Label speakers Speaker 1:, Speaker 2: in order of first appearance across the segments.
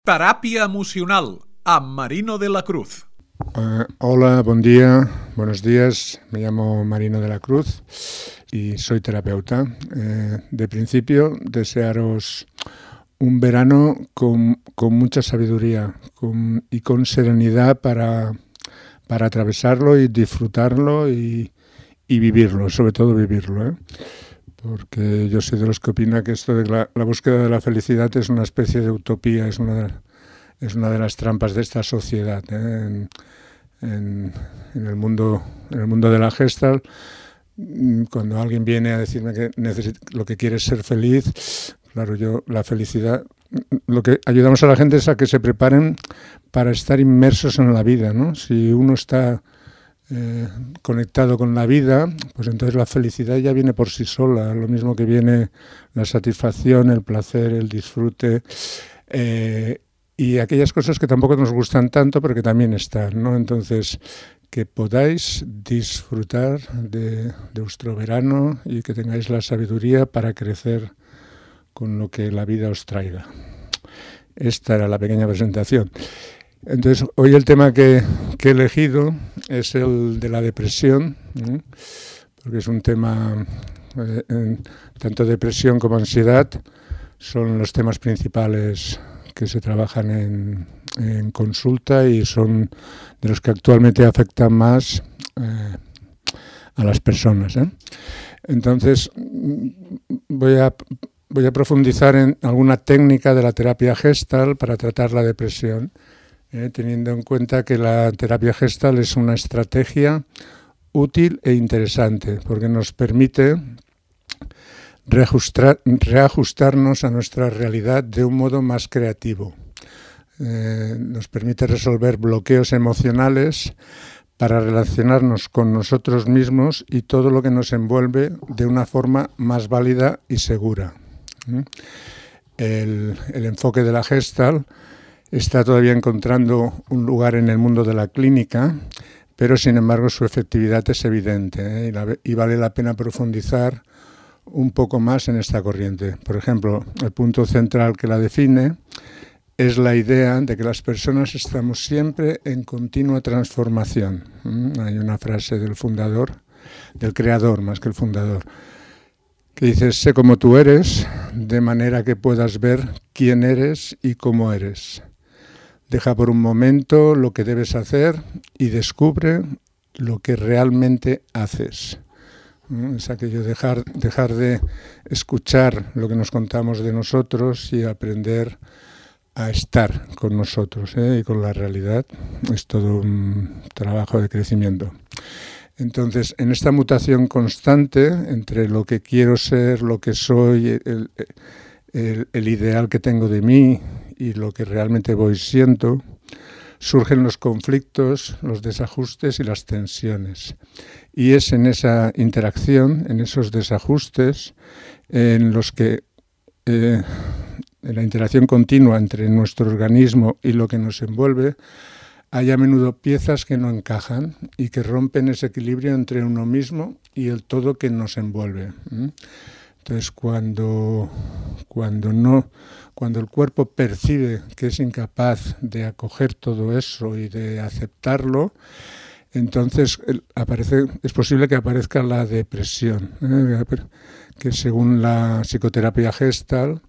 Speaker 1: Teràpia emocional amb Marino de la Cruz.
Speaker 2: Hola, buen día, buenos días. Me llamo Marino de la Cruz y soy terapeuta. De principio, desearos un verano con mucha sabiduría y con serenidad para atravesarlo y disfrutarlo y vivirlo, sobre todo vivirlo, porque yo soy de los que opina que esto de la búsqueda de la felicidad es una especie de utopía, es una de las trampas de esta sociedad. En el mundo de la Gestalt, cuando alguien viene a decirme que lo que quiere es ser feliz, claro, la felicidad, lo que ayudamos a la gente es a que se preparen para estar inmersos en la vida, ¿no? Si uno está conectado con la vida, pues entonces la felicidad ya viene por sí sola, lo mismo que viene la satisfacción, el placer, el disfrute, y aquellas cosas que tampoco nos gustan tanto, pero que también están, ¿no? Entonces, que podáis disfrutar de vuestro verano y que tengáis la sabiduría para crecer con lo que la vida os traiga. Esta era la pequeña presentación. Entonces, hoy el tema que he elegido es el de la depresión, porque es un tema, tanto depresión como ansiedad, son los temas principales que se trabajan en consulta y son de los que actualmente afectan más a las personas. Entonces, voy a profundizar en alguna técnica de la terapia Gestalt para tratar la depresión, teniendo en cuenta que la terapia Gestalt es una estrategia útil e interesante, porque nos permite reajustarnos a nuestra realidad de un modo más creativo. Nos permite resolver bloqueos emocionales para relacionarnos con nosotros mismos y todo lo que nos envuelve de una forma más válida y segura. El enfoque de la Gestalt está todavía encontrando un lugar en el mundo de la clínica, pero sin embargo su efectividad es evidente, y vale la pena profundizar un poco más en esta corriente. Por ejemplo, el punto central que la define es la idea de que las personas estamos siempre en continua transformación. Hay una frase del creador más que el fundador, que dice: sé como tú eres, de manera que puedas ver quién eres y cómo eres. Deja por un momento lo que debes hacer y descubre lo que realmente haces. Es aquello, dejar de escuchar lo que nos contamos de nosotros y aprender a estar con nosotros, y con la realidad. Es todo un trabajo de crecimiento. Entonces, en esta mutación constante entre lo que quiero ser, lo que soy, el ideal que tengo de mí y lo que realmente voy siendo, surgen los conflictos, los desajustes y las tensiones. Y es en esa interacción, en esos desajustes, en los que en la interacción continua entre nuestro organismo y lo que nos envuelve, hay a menudo piezas que no encajan y que rompen ese equilibrio entre uno mismo y el todo que nos envuelve. Entonces, cuando el cuerpo percibe que es incapaz de acoger todo eso y de aceptarlo, entonces es posible que aparezca la depresión, que según la psicoterapia Gestalt,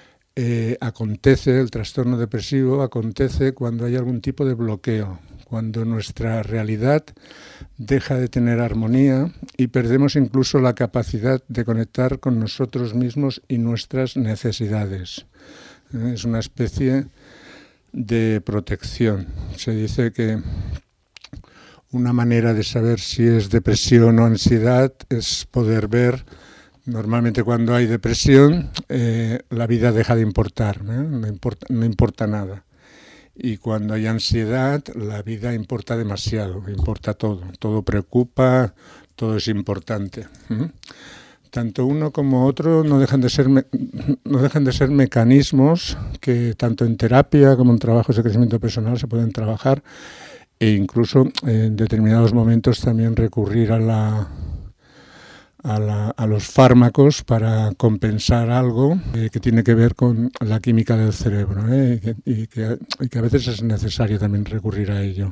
Speaker 2: el trastorno depresivo acontece cuando hay algún tipo de bloqueo, cuando nuestra realidad deja de tener armonía y perdemos incluso la capacidad de conectar con nosotros mismos y nuestras necesidades. Es una especie de protección. Se dice que una manera de saber si es depresión o ansiedad es poder ver. Normalmente cuando hay depresión, la vida deja de importar, no importa nada. Y cuando hay ansiedad, la vida importa demasiado, importa todo preocupa, todo es importante. Tanto uno como otro no dejan de ser mecanismos que tanto en terapia como en trabajos de crecimiento personal se pueden trabajar, e incluso en determinados momentos también recurrir a a los fármacos para compensar algo que tiene que ver con la química del cerebro, y que a veces es necesario también recurrir a ello.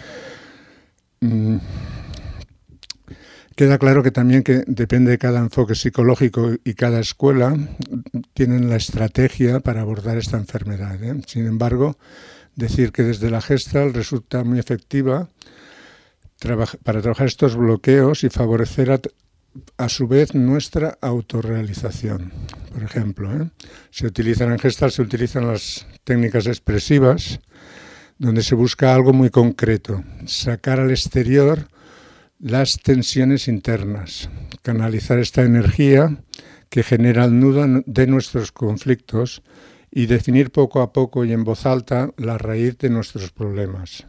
Speaker 2: Queda claro que también que depende de cada enfoque psicológico y cada escuela tienen la estrategia para abordar esta enfermedad. Sin embargo, decir que desde la Gestalt resulta muy efectiva para trabajar estos bloqueos y favorecer a su vez nuestra autorrealización. Por ejemplo, en Gestalt se utilizan las técnicas expresivas, donde se busca algo muy concreto, sacar al exterior las tensiones internas, canalizar esta energía que genera el nudo de nuestros conflictos y definir poco a poco y en voz alta la raíz de nuestros problemas.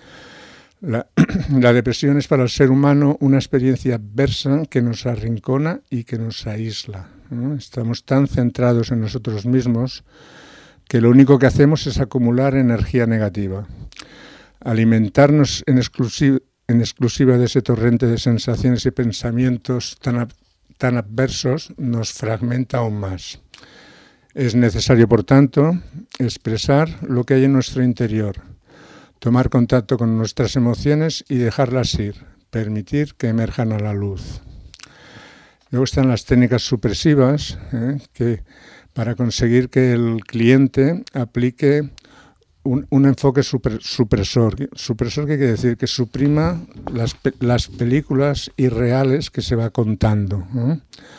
Speaker 2: La depresión es para el ser humano una experiencia adversa que nos arrincona y que nos aísla, ¿no? Estamos tan centrados en nosotros mismos que lo único que hacemos es acumular energía negativa. Alimentarnos en exclusiva de ese torrente de sensaciones y pensamientos tan adversos nos fragmenta aún más. Es necesario, por tanto, expresar lo que hay en nuestro interior, tomar contacto con nuestras emociones y dejarlas ir, permitir que emerjan a la luz. Luego están las técnicas supresivas, que para conseguir que el cliente aplique un enfoque supresor. ¿Supresor qué quiere decir? Que suprima las películas irreales que se va contando, ¿no?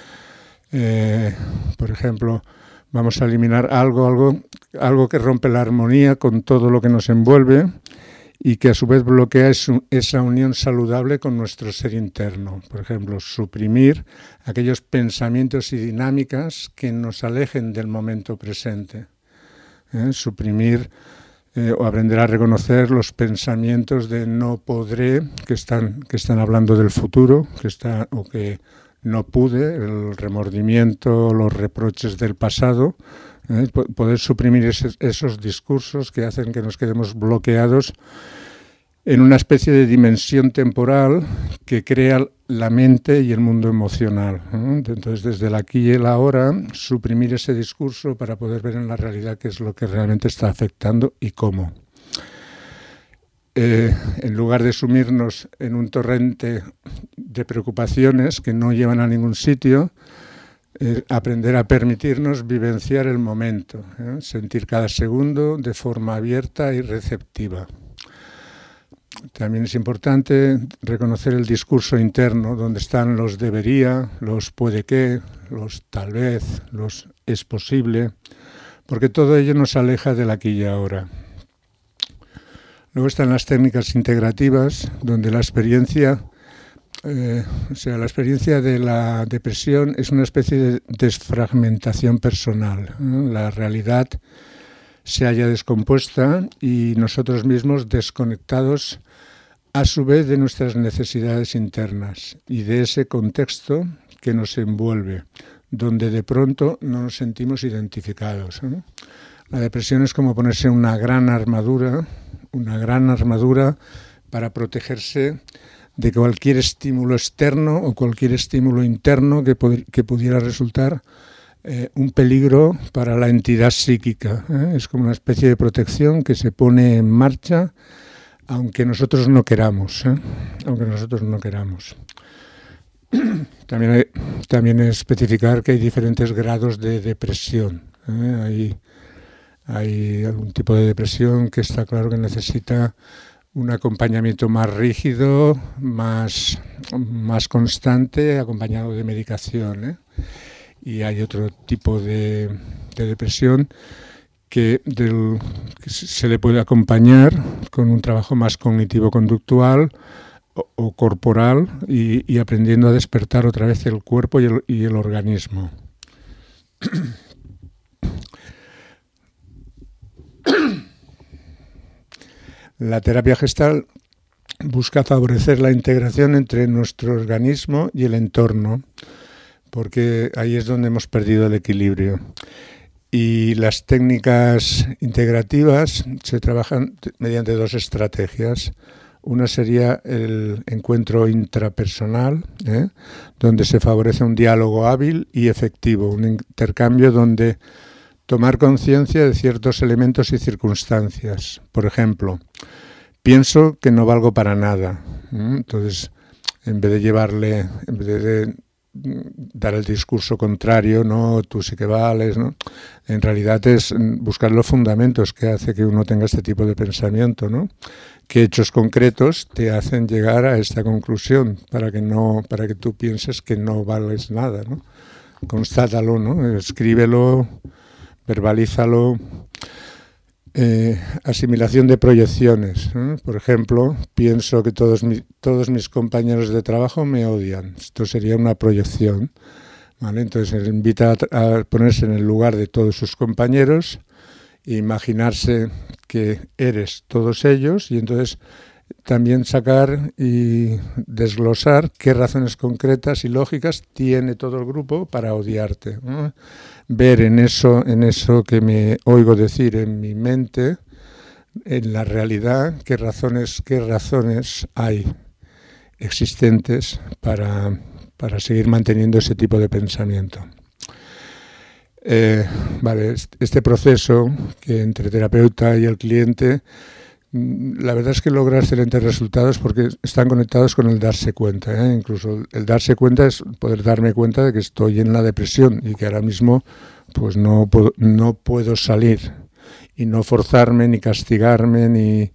Speaker 2: Por ejemplo, vamos a eliminar algo que rompe la armonía con todo lo que nos envuelve y que a su vez bloquea esa unión saludable con nuestro ser interno. Por ejemplo, suprimir aquellos pensamientos y dinámicas que nos alejen del momento presente. Suprimir o aprender a reconocer los pensamientos de no podré, que están hablando del futuro, o que no pude, el remordimiento, los reproches del pasado. Poder suprimir esos discursos que hacen que nos quedemos bloqueados en una especie de dimensión temporal que crea la mente y el mundo emocional. Entonces, desde el aquí y el ahora, suprimir ese discurso para poder ver en la realidad qué es lo que realmente está afectando y cómo. En lugar de sumirnos en un torrente de preocupaciones que no llevan a ningún sitio, aprender a permitirnos vivenciar el momento, sentir cada segundo de forma abierta y receptiva. También es importante reconocer el discurso interno, donde están los debería, los puede que, los tal vez, los es posible, porque todo ello nos aleja del aquí y ahora. Luego están las técnicas integrativas, donde la experiencia de la depresión es una especie de desfragmentación personal, ¿no? La realidad se halla descompuesta y nosotros mismos desconectados a su vez de nuestras necesidades internas y de ese contexto que nos envuelve, donde de pronto no nos sentimos identificados, ¿no? La depresión es como ponerse una gran armadura para protegerse de cualquier estímulo externo o cualquier estímulo interno que pudiera resultar un peligro para la entidad psíquica. Es como una especie de protección que se pone en marcha aunque nosotros no queramos. También especificar que hay diferentes grados de depresión. Hay algún tipo de depresión que está claro que necesita un acompañamiento más rígido, más constante, acompañado de medicación, Y hay otro tipo de depresión que se le puede acompañar con un trabajo más cognitivo-conductual o corporal y aprendiendo a despertar otra vez el cuerpo y el organismo. La terapia gestal busca favorecer la integración entre nuestro organismo y el entorno, porque ahí es donde hemos perdido el equilibrio. Y las técnicas integrativas se trabajan mediante dos estrategias. Una sería el encuentro intrapersonal, donde se favorece un diálogo hábil y efectivo, un intercambio donde tomar conciencia de ciertos elementos y circunstancias. Por ejemplo, pienso que no valgo para nada. Entonces, en vez de dar el discurso contrario, no, tú sí que vales, ¿no? En realidad es buscar los fundamentos que hace que uno tenga este tipo de pensamiento, ¿no? ¿Qué hechos concretos te hacen llegar a esta conclusión para que tú pienses que no vales nada, ¿no? Constátalo, ¿no? Escríbelo, verbalízalo. Asimilación de proyecciones, ¿eh? Por ejemplo, pienso que todos mis compañeros de trabajo me odian. Esto sería una proyección, ¿vale? Entonces él invita a ponerse en el lugar de todos sus compañeros e imaginarse que eres todos ellos y entonces también sacar y desglosar qué razones concretas y lógicas tiene todo el grupo para odiarte, ¿no? Ver en eso que me oigo decir en mi mente, en la realidad, qué razones hay existentes para seguir manteniendo ese tipo de pensamiento. Este proceso que entre terapeuta y el cliente, la verdad es que logra excelentes resultados porque están conectados con el darse cuenta, ¿eh? Incluso el darse cuenta es poder darme cuenta de que estoy en la depresión y que ahora mismo pues no puedo salir y no forzarme ni castigarme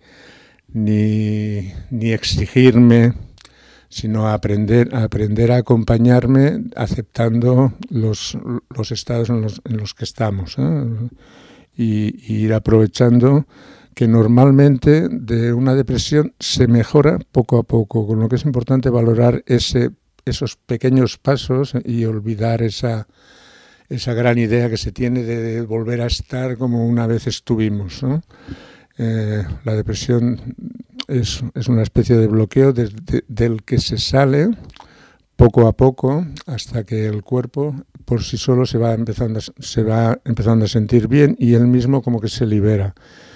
Speaker 2: ni exigirme, sino aprender a acompañarme aceptando los estados en los que estamos, ¿eh? Y ir aprovechando que normalmente de una depresión se mejora poco a poco, con lo que es importante valorar esos pequeños pasos y olvidar esa gran idea que se tiene de volver a estar como una vez estuvimos, ¿no? La depresión es una especie de bloqueo del que se sale poco a poco hasta que el cuerpo por sí solo se va empezando a sentir bien y él mismo como que se libera.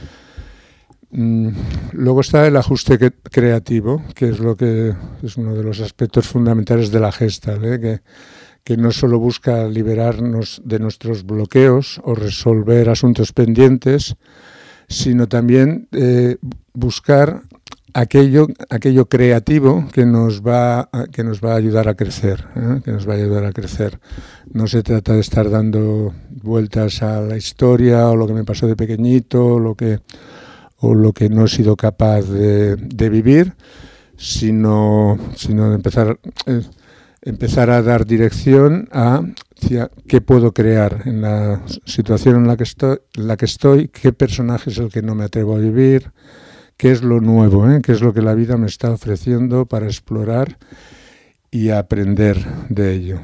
Speaker 2: Luego está el ajuste creativo, que es uno de los aspectos fundamentales de la Gestalt, que no solo busca liberarnos de nuestros bloqueos o resolver asuntos pendientes, sino también buscar aquello creativo que nos va a ayudar a crecer, No se trata de estar dando vueltas a la historia o lo que me pasó de pequeñito, o lo que no he sido capaz de vivir, sino de empezar a dar dirección hacia qué puedo crear en la situación en la que estoy, qué personaje es el que no me atrevo a vivir, qué es lo nuevo, qué es lo que la vida me está ofreciendo para explorar y aprender de ello.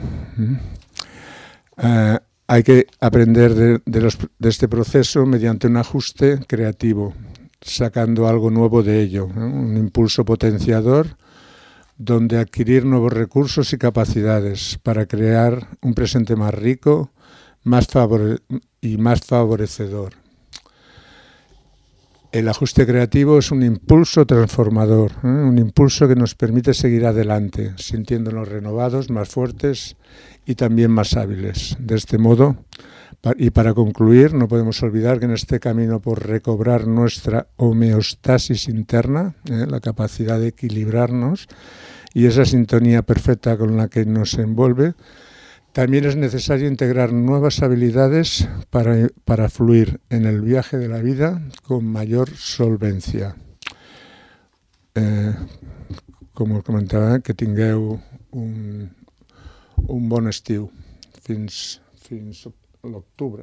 Speaker 2: Hay que aprender de este proceso mediante un ajuste creativo, sacando algo nuevo de ello, un impulso potenciador donde adquirir nuevos recursos y capacidades para crear un presente más rico y más favorecedor. El ajuste creativo es un impulso transformador, un impulso que nos permite seguir adelante, sintiéndonos renovados, más fuertes y también más hábiles. De este modo, y para concluir, no podemos olvidar que en este camino por recobrar nuestra homeostasis interna, la capacidad de equilibrarnos y esa sintonía perfecta con la que nos envuelve, también es necesario integrar nuevas habilidades para fluir en el viaje de la vida con mayor solvencia. Com comentava, que tingueu un bon estiu fins l'octubre.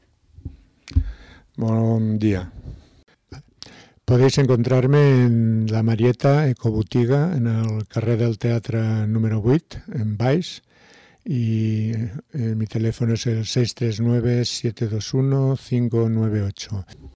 Speaker 2: Bon día. Podéis encontrarme en la Marieta Ecobotiga, en el carrer del Teatre número 8, en Baix, y mi teléfono es el 639-721-598.